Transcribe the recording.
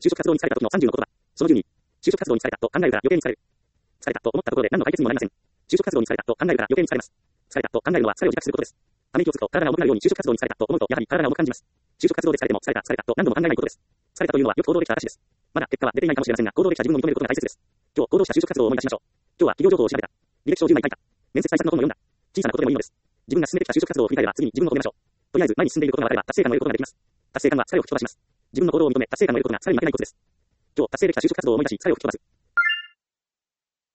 就職活動に疲れた時の30の言葉。その12。就職活動に疲れたと考えるから余計に疲れる。疲れたと思ったところで何の解決にもなりません。就職活動に疲れたと考えるから余計に疲れます。疲れたと考えるのは疲れを自覚することです。ため息をつくと体が重くなるように就職活動に疲れたと思うとやはり体が重く感じます。就職活動で疲れても疲れたと何度も考えないことです。疲れたというのはよく行動できた証です。まだ結果は出ていないかもしれませんが、行動できた自分を認めることが大切です。今日行動した就職活動を思い出しましょう。今日は企業情報を調べた。履歴書を10枚書いた。面接対策の本も読んだ。小さなことでもいいのです。自分が進めてきた就職活動を振り返れば次に自分を褒めましょう。とりあえず前に進んでいることが分かれば達成感を得ることができます。達成感は疲れを吹き飛ばします。自分の行動を認め達成感を得ることが疲れに負けないことです。今日達成できた就職活動を思い出し疲れを吹き飛ばす。